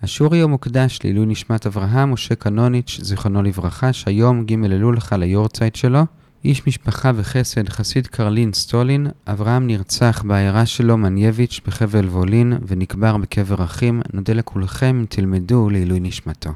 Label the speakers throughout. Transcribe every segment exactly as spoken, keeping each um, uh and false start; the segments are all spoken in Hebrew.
Speaker 1: השיעור היום מוקדש לעילוי נשמת אברהם משה קנוניץ' זיכרונו לברכה, שהיום ג' אלול חל היורצייט שלו. איש משפחה וחסד, חסיד קרלין סטולין. אברהם נרצח בעיירה שלו מנייביץ' בחבל וולין ונקבר בקבר אחים. נודה לכולכם אם תלמדו לעילוי נשמתו.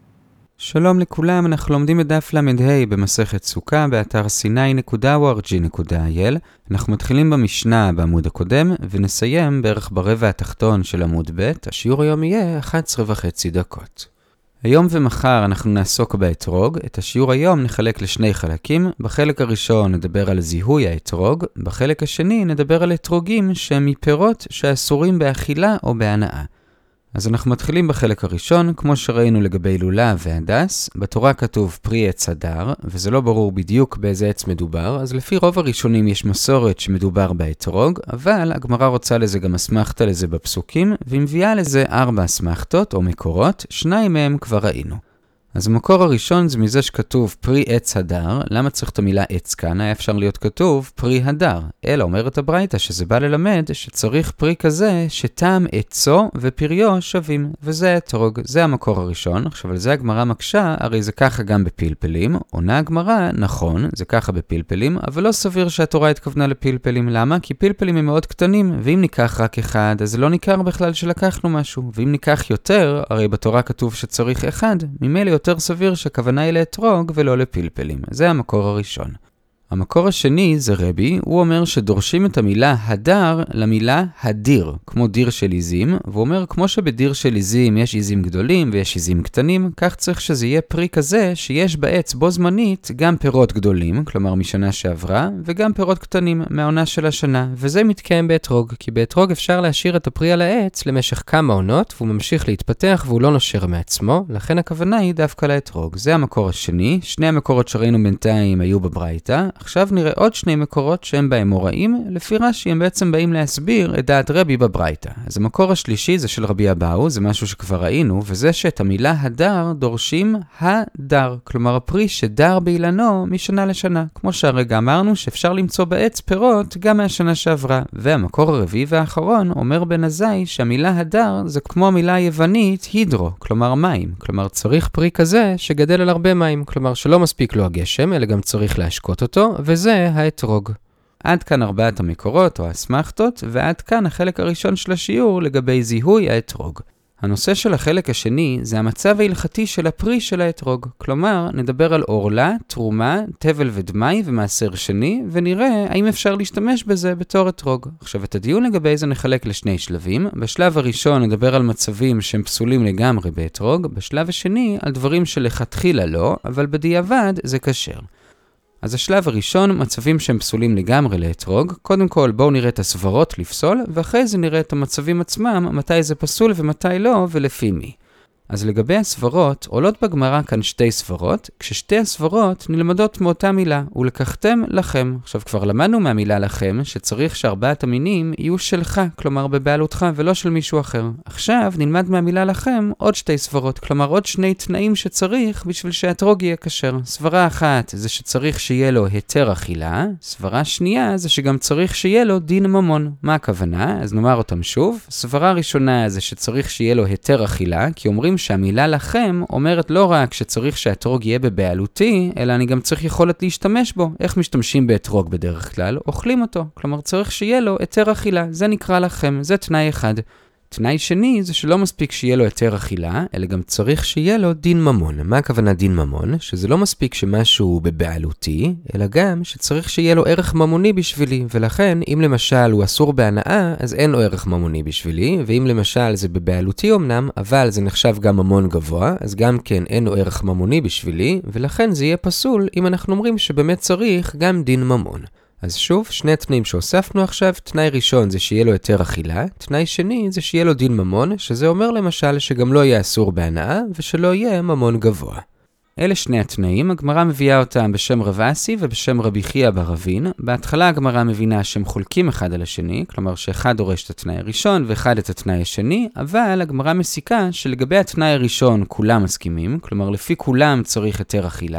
Speaker 1: שלום לכולם, אנחנו לומדים בדף למדה במסכת סוכה באתר סיני נקודה או אר ג'י נקודה איי אל. אנחנו מתחילים במשנה בעמוד הקודם ונסיים בערך ברבע התחתון של עמוד ב'. השיעור היום יהיה אחת עשרה וחצי דקות. היום ומחר אנחנו נעסוק באתרוג. את השיעור היום נחלק לשני חלקים. בחלק הראשון נדבר על זיהוי האתרוג, בחלק השני נדבר על אתרוגים שהם מפירות שאסורים באכילה או בהנאה. אז אנחנו מתחילים בחלק הראשון, כמו שראינו לגבי לולה והדס. בתורה כתוב פרי עץ הדר, וזה לא ברור בדיוק באיזה עץ מדובר, אז לפי רוב הראשונים יש מסורת שמדובר באתרוג, אבל הגמרא רוצה לזה גם אסמכתה לזה בפסוקים, והיא מביאה לזה ארבע אסמכתות או מקורות, שניים מהם כבר ראינו. אז המקור הראשון זה מזה שכתוב פרי עץ הדר. למה צריך את המילה עץ כאן? היה אפשר להיות כתוב פרי הדר. אלא אומרת הברייתא שזה בא ללמד שצריך פרי כזה שטעם עצו ופריו שווים. וזה אתרוג, זה המקור הראשון. עכשיו על זה הגמרא מקשה, הרי זה ככה גם בפלפלים. עונה הגמרא, נכון, זה ככה בפלפלים, אבל לא סביר שהתורה התכוונה לפלפלים. למה? כי פלפלים הם מאוד קטנים, ואם ניקח רק אחד, אז זה לא ניכר בכלל שלקחנו משהו. ואם ניקח יותר, הרי בתורה כתוב שצריך אחד, ממילא יותר סביר שהכוונה היא לאתרוג ולא לפלפלים. זה המקור הראשון. המקור השני זה רבי, הוא אומר שדורשים את המילה הדר למילה הדיר, כמו דיר של עיזים, והוא אומר כמו שבדיר של עיזים יש עיזים גדולים ויש עיזים קטנים, כך צריך שזה יהיה פרי כזה שיש בעץ בו זמנית גם פירות גדולים, כלומר משנה שעברה, וגם פירות קטנים מהעונה של השנה, וזה מתקיים באתרוג, כי באתרוג אפשר להשאיר את הפרי על העץ למשך כמה עונות, והוא ממשיך להתפתח והוא לא נושר מעצמו, לכן הכוונה היא דווקא לאתרוג. זה המקור השני. שני המקורות שראינו בינתיים היו בברייתא. עכשיו נראה עוד שני מקורות שהם בהם מוראים, לפי רש"י הם בעצם באים להסביר את דעת רבי בברייתא. אז המקור השלישי זה של רבי אבאו, זה משהו שכבר ראינו, וזה שאת המילה הדר דורשים הדר, כלומר הפרי שדר באילנו משנה לשנה. כמו שהרגע אמרנו שאפשר למצוא בעץ פירות גם מהשנה שעברה. והמקור הרביעי והאחרון אומר בן עזאי שהמילה הדר זה כמו המילה היוונית הידרו, כלומר מים. כלומר צריך פרי כזה שגדל על הרבה מים, כלומר שלא מספיק לו הגשם, אלא גם צריך להשקות אותו, וזה האתרוג. עד כאן ארבעת המקורות או האסמכתות, ועד כאן החלק הראשון של השיעור לגבי זיהוי האתרוג. הנושא של החלק השני זה המצב ההלכתי של הפרי של האתרוג. כלומר, נדבר על אורלה, תרומה, תבל ודמי ומעשר שני, ונראה האם אפשר להשתמש בזה בתור אתרוג. עכשיו, את הדיון לגבי זה נחלק לשני שלבים. בשלב הראשון נדבר על מצבים שהם פסולים לגמרי באתרוג, בשלב השני על דברים שלכתחילה לא, אבל בדיעבד זה כשר. אז השלב הראשון, מצבים שהם פסולים לגמרי לאתרוג. קודם כל בואו נראה את הסברות לפסול, ואחרי זה נראה את המצבים עצמם, מתי זה פסול ומתי לא ולפי מי. אז לגבי הסברות, עולות בגמרא כאן שתי סברות, כששתי הסברות נלמדות מאותה מילה, ולקחתם לכם. עכשיו כבר למדנו מהמילה לכם, שצריך שארבעת המינים יהיו שלך, כלומר בבעלותך ולא של מישהו אחר. עכשיו נלמד מהמילה לכם עוד שתי סברות, כלומר עוד שני תנאים שצריך בשביל שהאתרוג יהיה כשר. סברה אחת זה שצריך שיהיה לו היתר אכילה, סברה שנייה זה שגם צריך שיהיה לו דין ממון. מה הכוונה? אז נאמר אותם שוב. סברה ראשונה זה שצריך שיהיה לו היתר אכילה, כי אומרים שהמילה לכם אומרת לא רק שצריך שהאתרוג יהיה בבעלותי, אלא אני גם צריך יכולת להשתמש בו. איך משתמשים באתרוג בדרך כלל? אוכלים אותו. כלומר צריך שיהיה לו היתר אכילה. זה נקרא לכם. זה תנאי אחד. תנאי שני זה שלא מספיק שיהיה לו היתר אכילה, אלא גם צריך שיהיה לו דין ממון. מה הכוונה דין ממון? שזה לא מספיק שמשהו בבעלותי, אלא גם שצריך שיהיה לו ערך ממוני בשבילי. ולכן, אם למשל הוא אסור בהנאה, אז אין לו ערך ממוני בשבילי, ואם למשל זה בבעלותי אמנם, אבל זה נחשב גם ממון גבוה, אז גם כן אין לו ערך ממוני בשבילי, ולכן זה יהיה פסול אם אנחנו אומרים שבאמת צריך גם דין ממון. אז שוב, שני תנאים שהוספנו עכשיו. תנאי ראשון זה שיהיה לו היתר אכילה, תנאי שני זה שיהיה לו דין ממון, שזה אומר למשל שגם לא יהיה אסור בהנאה ושלא יהיה ממון גבוה. אלה שני התנאים, הגמרא מביאה אותם בשם רב אסי ובשם רבי חייא ברבין. בהתחלה הגמרא מבינה שהם חולקים אחד על השני, כלומר שאחד דורש את התנאי הראשון ואחד את התנאי השני, אבל הגמרא מסיקה שלגבי התנאי הראשון כולם מסכימים, כלומר לפי כולם צריך היתר אכילה,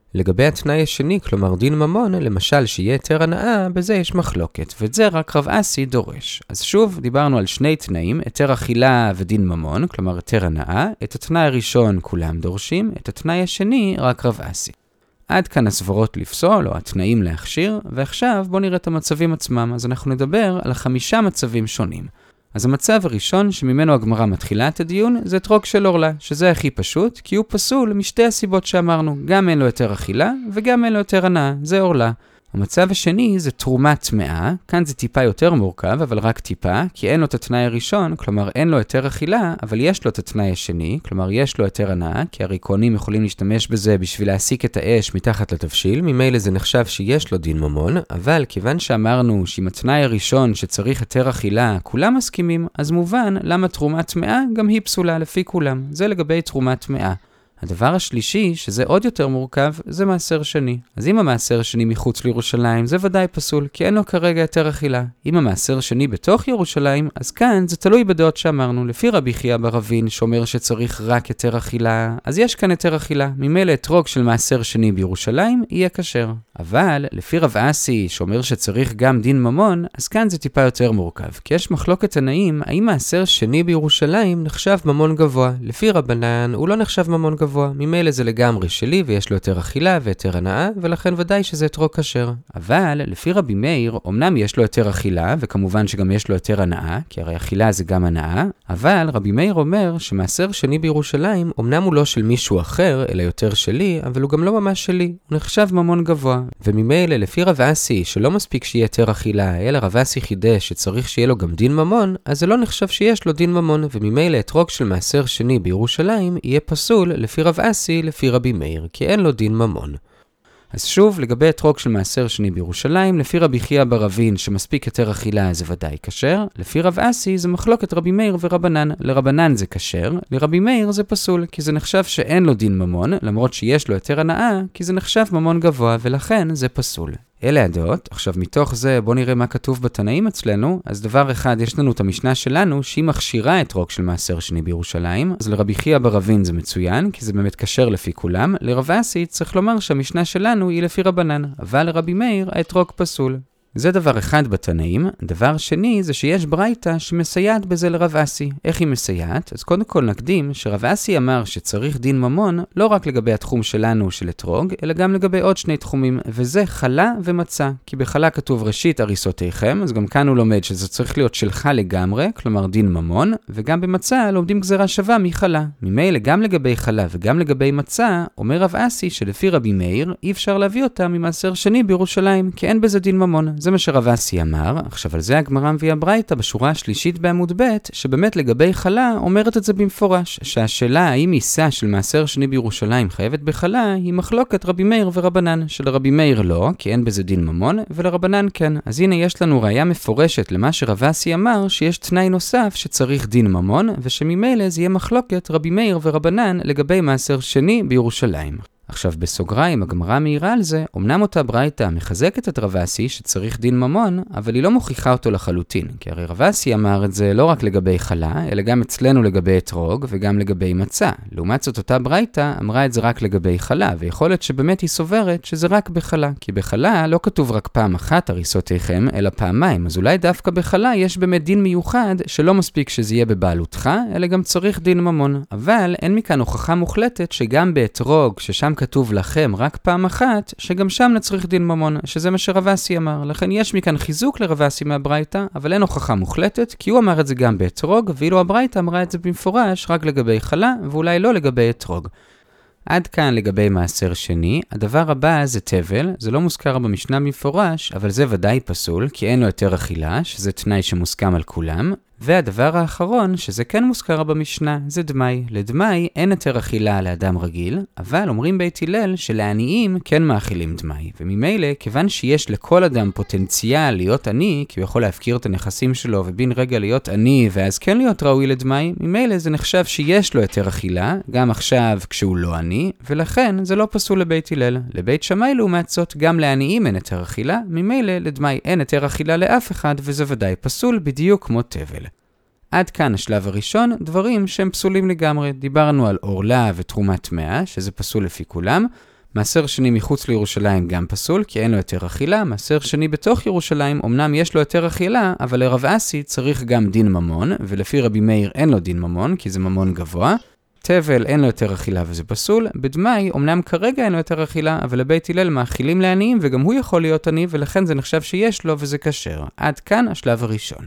Speaker 1: לגבי התנאי השני, כלומר דין ממון, למשל שיהיה היתר הנאה, בזה יש מחלוקת, ואת זה רק רב אסי דורש. אז שוב, דיברנו על שני תנאים, היתר אכילה ודין ממון, כלומר היתר הנאה. את התנאי הראשון כולם דורשים, את התנאי השני רק רב אסי. עד כאן הסברות לפסול, או התנאים להכשיר, ועכשיו בואו נראה את המצבים עצמם. אז אנחנו נדבר על חמישה מצבים שונים. אז המצב הראשון שממנו הגמרא מתחילה את הדיון זה אתרוג של עורלה, שזה הכי פשוט, כי הוא פסול משתי הסיבות שאמרנו, גם אין לו יותר אכילה וגם אין לו יותר הנאה, זה עורלה. המצב השני זה תרומה טמאה, כאן זה טיפה יותר מורכב, אבל רק טיפה, כי אין לו את התנאי הראשון, כלומר אין לו יותר אכילה, אבל יש לו את התנאי השני, כלומר יש לו יותר הנאה, כי הרי כהנים יכולים להשתמש בזה בשביל להסיק את האש מתחת לתבשיל, ממילא זה נחשב שיש לו דין ממון, אבל כיוון שאמרנו שעם התנאי הראשון שצריך יותר אכילה, כולם מסכימים, אז מובן למה תרומה טמאה גם היא פסולה לפי כולם, זה לגבי תרומה טמאה. הדבר השלישי, שזה עוד יותר מורכב, זה מעשר שני. אז אם המעשר שני מחוץ לירושלים, זה ודאי פסול, כי אין לו כרגע יותר אכילה. אם המעשר שני בתוך ירושלים, אז כאן זה תלוי בדעות שאמרנו. לפי רבי חייא בר אבין, שאומר שצריך רק יותר אכילה, אז יש כאן יותר אכילה. ממילא אתרוג של מעשר שני בירושלים יהיה כשר. אבל לפי רב אסי, שאומר שצריך גם דין ממון, אז כאן זה טיפה יותר מורכב. כי יש מחלוקת תנאים, האם מעשר שני בירושלים נחשב ממון גבוה. לפי רבנן, הוא לא נחשב ממון גבוה. ממילא זה לגמרי שלי ויש לו יותר אכילה ויותר הנאה, ולכן ודאי שזה אתרוג כשר. אבל לפי רבי מאיר, אמנם יש לו יותר אכילה, וכמובן שגם יש לו יותר הנאה, כי הרי אכילה זה גם הנאה, אבל רבי מאיר אומר שמעשר שני בירושלים, אמנם הוא לא של מישהו אחר, אלא יותר שלי, אבל הוא גם לא ממש שלי, הוא נחשב ממון גבוה. וממילא לפי רב אסי, שלא מספיק שיהיה יותר אכילה, אלא רב אסי חידש שצריך שיהיה לו גם דין ממון, אז זה לא נחשב שיש לו דין ממון, וממילא אתרוג של מעשר שני בירושלים יהיה פסול לפי רב אסי, לפי רבי מאיר, כי אין לו דין ממון. אז שוב, לגבי אתרוג של מעשר שני בירושלים, לפי רבי חייא בר אבין שמספיק יותר אכילה זה ודאי כשר, לפי רב אסי זה מחלוקת רבי מאיר ורבנן. לרבנן זה כשר, לרבי מאיר זה פסול, כי זה נחשב שאין לו דין ממון, למרות שיש לו יותר הנאה, כי זה נחשב ממון גבוה, ולכן זה פסול. אלה הדעות. עכשיו מתוך זה בוא נראה מה כתוב בתנאים אצלנו. אז דבר אחד, יש לנו את המשנה שלנו שהיא מכשירה אתרוג של מעשר שני בירושלים. אז לרבי חייא בר אבין זה מצוין, כי זה באמת כשר לפי כולם. לרב אסי צריך לומר שהמשנה שלנו היא לפי רבנן, אבל לרבי מאיר האתרוג פסול. זה דבר אחד בתנאים. דבר שני זה שיש ברייתא שמסייעת בזה לרב אסי. איך היא מסייעת? אז קודם כל נקדים שרב אסי אמר שצריך דין ממון לא רק לגבי התחום שלנו של אתרוג, אלא גם לגבי עוד שני תחומים, וזה חלה ומצה. כי בחלה כתוב ראשית הריסותיכם, אז גם כאן הוא לומד שזה צריך להיות שלך לגמרי, כלומר דין ממון, וגם במצה לומדים גזרה שווה מחלה. ממילא גם לגבי חלה וגם לגבי מצה, אומר רב אסי שלפי רבי מאיר אי אפשר להביא אותה ממעשר שני בירושלים, כי אין בזה דין ממון. זה מה שרב אסי אמר. עכשיו על זה הגמרא מביאה ברייתא בשורה השלישית בעמוד ב', שבאמת לגבי חלה אומרת את זה במפורש, שהשאלה האם עיסה של מעשר שני בירושלים חייבת בחלה היא מחלוקת רבי מאיר ורבנן. שלרבי מאיר לא, כי אין בזה דין ממון, ולרבנן כן. אז הנה יש לנו ראיה מפורשת למה שרב אסי אמר שיש תנאי נוסף שצריך דין ממון, ושממילא זה יהיה מחלוקת רבי מאיר ורבנן לגבי מעשר שני בירושלים. עכשיו בסוגריים הגמרא מעירה על זה, אמנם אותה ברייתא מחזקת את רב אסי שצריך דין ממון, אבל היא לא מוכיחה אותו לחלוטין, כי הרי רב אסי אמר את זה לא רק לגבי חלה, אלא גם אצלנו לגבי אתרוג וגם לגבי מצה. לעומת זאת אותה ברייתא אמרה את זה רק לגבי חלה, ויכול להיות שבאמת היא סוברת שזה רק בחלה, כי בחלה לא כתוב רק פעם אחת הריסותיכם, אלא פעמיים, אז אולי דווקא בחלה יש באמת דין מיוחד שלא מספיק שזה יהיה בבעלותך, אלא גם צריך דין ממון. אבל אין מכאן הוכחה מוחלטת שגם באתרוג, ששם כתוב לכם רק פעם אחת, שגם שם נצריך דין ממון, שזה מה שרב אסי אמר. לכן יש מכאן חיזוק לרב אסי מהברייתא, אבל אין הוכחה מוחלטת, כי הוא אמר את זה גם באתרוג, ואילו הברייתא אמרה את זה במפורש רק לגבי חלה, ואולי לא לגבי אתרוג. עד כאן לגבי מעשר שני. הדבר הבא זה תבל, זה לא מוזכר במשנה במפורש, אבל זה ודאי פסול, כי אין לו יותר אכילה, שזה תנאי שמוסכם על כולם. והדבר האחרון, שזה כן מוזכר במשנה, זה דמי. לדמי אין יותר אכילה לאדם רגיל, אבל אומרים בית הלל שלעניים כן מאכילים דמי. וממילא, כיוון שיש לכל אדם פוטנציאל להיות עני, כי הוא יכול להפקיר את הנכסים שלו ובין רגע להיות עני ואז כן להיות ראוי לדמי, ממילא זה נחשב שיש לו יותר אכילה, גם עכשיו כשהוא לא עני, ולכן זה לא פסול לבית הלל. לבית שמאי לעומת זאת, גם לעניים אין יותר אכילה, ממילא לדמי אין יותר אכילה לאף אחד, וזה ודאי פסול בדיוק כמו תבל. עד כאן השלב הראשון, דברים שהם פסולים לגמרי. דיברנו על עורלה ותרומת טמאה, שזה פסול לפי כולם. מעשר שני מחוץ לירושלים גם פסול, כי אין לו יותר אכילה. מעשר שני בתוך ירושלים, אמנם יש לו יותר אכילה, אבל לרב אסי צריך גם דין ממון, ולפי רבי מאיר אין לו דין ממון, כי זה ממון גבוה. תבל אין לו יותר אכילה וזה פסול. בדמאי, אמנם כרגע אין לו יותר אכילה, אבל לבית הלל מאכילים לעניים, וגם הוא יכול להיות עני, ולכן זה נחשב שיש לו וזה כשר. עד כאן השלב הראשון.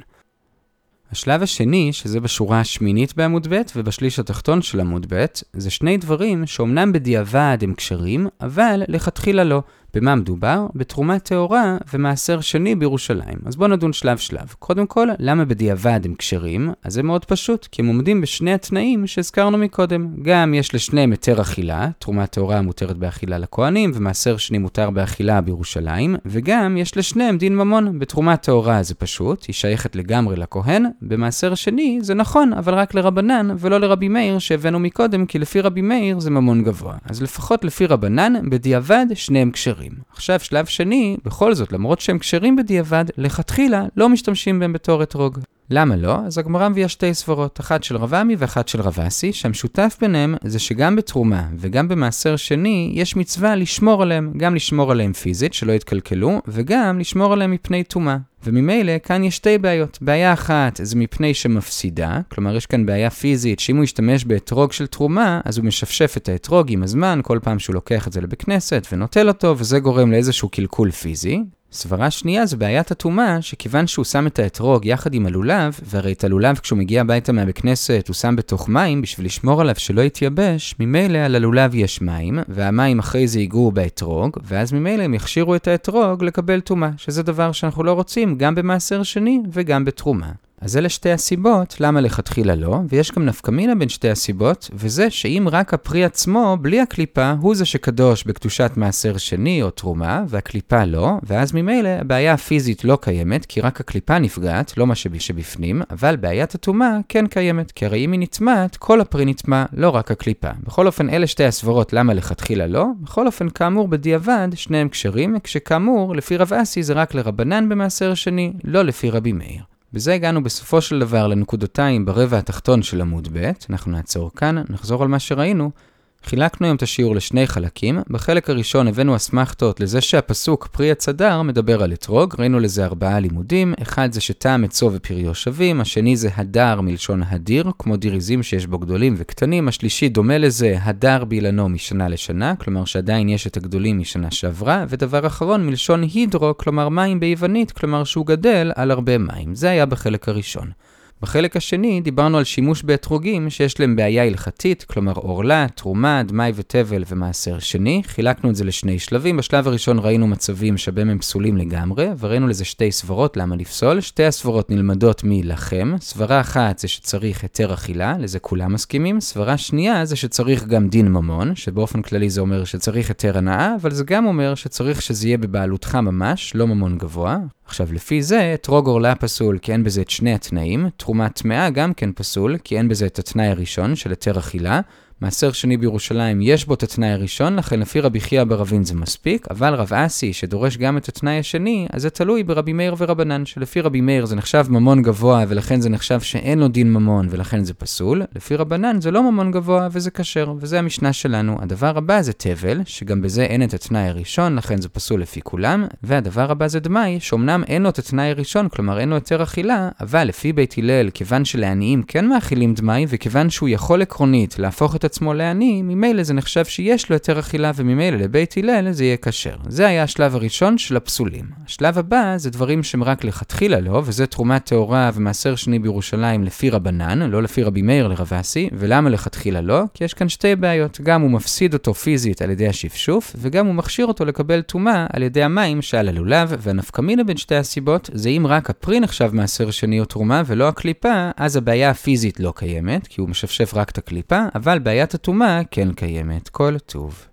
Speaker 1: השלב השני, שזה בשורה השמינית בעמוד ב' ובשליש התחתון של עמוד ב', זה שני דברים שאומנם בדיעבד הם קשרים, אבל לכתחילה לא. במה מדובר? בתרומת טהורה ומעשר שני בירושלים. אז בואו נדון שלב שלב. קודם כל, למה בדיעבד הם קשרים? אז זה מאוד פשוט, כי הם עומדים בשני התנאים שהזכרנו מקודם. גם יש לשניהם היתר אכילה, תרומת טהורה מותרת באכילה לכהנים, ומעשר שני מותר באכילה בירושלים, וגם יש לשניהם דין ממון. בתרומת טהורה זה פשוט, היא שייכת לגמרי לכהן, במעשר שני זה נכון, אבל רק לרבנן ולא לרבי מאיר שהבאנו מקודם, כי לפי רבי מאיר זה ממון גבוה. אז לפחות לפי רבנן, בדיעבד שניהם קשרים. עכשיו שלב שני, בכל זאת, למרות שהם קשרים בדיעבד, לכתחילה לא משתמשים בהם בתור אתרוג. למה לא? אז הגמרא מביאה שתי סברות, אחת של רב עמי ואחת של רב אסי, שהמשותף ביניהם זה שגם בתרומה וגם במעשר שני יש מצווה לשמור עליהם, גם לשמור עליהם פיזית, שלא יתקלקלו, וגם לשמור עליהם מפני טומאה. וממילא כאן יש שתי בעיות. בעיה אחת זה מפני שמפסידה, כלומר יש כאן בעיה פיזית שאם הוא ישתמש באתרוג של תרומה, אז הוא משפשף את האתרוג עם הזמן, כל פעם שהוא לוקח את זה לבית כנסת ונוטל אותו, וזה גורם לאיזשהו קלקול פיזי. סברה שנייה זה בעיית הטומאה, שכיוון שהוא שם את האתרוג יחד עם הלולב, והרי את הלולב כשהוא מגיע הביתה מהבית כנסת הוא שם בתוך מים בשביל לשמור עליו שלא יתייבש, ממילא על הלולב יש מים, והמים אחרי זה ייגעו באתרוג, ואז ממילא הם יכשירו את האתרוג לקבל טומאה, שזה דבר שאנחנו לא רוצים גם במעשר שני וגם בתרומה. אז אלה שתי הסיבות למה לכתחילה לא, ויש גם נפקמינה בין שתי הסיבות, וזה שאם רק הפרי עצמו, בלי הקליפה, הוא זה שקדוש בקדושת מעשר שני או תרומה, והקליפה לא, ואז ממילא הבעיה הפיזית לא קיימת, כי רק הקליפה נפגעת, לא מה שבפנים, אבל בעיית הטומאה כן קיימת, כי הרי אם היא נטמעת, כל הפרי נטמע, לא רק הקליפה. בכל אופן, אלה שתי הסברות למה לכתחילה לא, בכל אופן, כאמור בדיעבד, שניהם קשרים, כשכאמור, לפי רב אסי זה רק לרבנן במעשר שני, לא לפי רבי מאיר. בזה הגענו בסופו של דבר לנקודותיים ברבע התחתון של עמוד ב'. אנחנו נעצור כאן, נחזור על מה שראינו. חילקנו היום את השיעור לשני חלקים. בחלק הראשון הבאנו אסמכתות לזה שהפסוק פרי הצדר מדבר על אתרוג. ראינו לזה ארבעה לימודים. אחד זה שטעם עצו ופריו שווים. השני זה הדר מלשון הדיר, כמו דיריזים שיש בו גדולים וקטנים. השלישי דומה לזה הדר באילנו משנה לשנה, כלומר שעדיין יש את הגדולים משנה שעברה. ודבר אחרון מלשון הידרו, כלומר מים ביוונית, כלומר שהוא גדל על הרבה מים. זה היה בחלק הראשון. בחלק השני דיברנו על שימוש באתרוגים שיש להם בעיה הלכתית, כלומר אורלה, תרומה, דמי ותבל ומעשר שני. חילקנו את זה לשני שלבים. בשלב הראשון ראינו מצבים שבהם הם פסולים לגמרי, וראינו לזה שתי סברות למה לפסול. שתי הסברות נלמדות מלחם. סברה אחת זה שצריך היתר אכילה, לזה כולם מסכימים. סברה שנייה זה שצריך גם דין ממון, שבאופן כללי זה אומר שצריך היתר הנאה, אבל זה גם אומר שצריך שזה יהיה בבעלותך ממש, לא ממון גבוה. עכשיו, לפי זה, אתרוג אורלה פסול, כי אין בזה את שני התנאים. תרומה טמאה גם כן פסול, כי אין בזה את התנאי הראשון של היתר אכילה. מעשר שני בירושלים יש בו את התנאי הראשון, לכן לפי רבי חייא ברבין זה מספיק, אבל רב אסי שדורש גם את התנאי השני, אז זה תלוי ברבי מאיר ורבנן, שלפי רבי מאיר זה נחשב ממון גבוה, ולכן זה נחשב שאין לו דין ממון, ולכן זה פסול. לפי רבנן זה לא ממון גבוה, וזה כשר, וזה המשנה שלנו. הדבר הבא זה תבל, שגם בזה אין את התנאי הראשון, לכן זה פסול לפי כולם. והדבר הבא זה דמי, שאומנם אין לו את התנאי הראשון, כלומר אין לו יותר אכילה, אבל לפי בית הלל, כיוון שלעניים כן מאכילים דמי, וכיוון שהוא יכול עקרונית להפוך את עצמו לעני, ממילא זה נחשב שיש לו יותר אכילה, וממילא לבית הלל זה יהיה כשר. זה היה השלב הראשון של הפסולים. השלב הבא זה דברים שהם רק לכתחילה לא, וזה תרומת טהורה ומעשר שני בירושלים לפי רבנן, לא לפי רבי מאיר לרב אסי. ולמה לכתחילה לא? כי יש כאן שתי בעיות. גם הוא מפסיד אותו פיזית על ידי השפשוף, וגם הוא מכשיר אותו לקבל טומאה על ידי המים שעל הלולב. והנפקמינה בין שתי הסיבות זה אם רק הפרי נחשב מעשר שני או תרומה ולא הקליפה, אז הבעיה הפיזית לא קיימת, כי הוא משפשף רק את הקליפה, אבל בעיית הטומאה כן קיימת. כל טוב.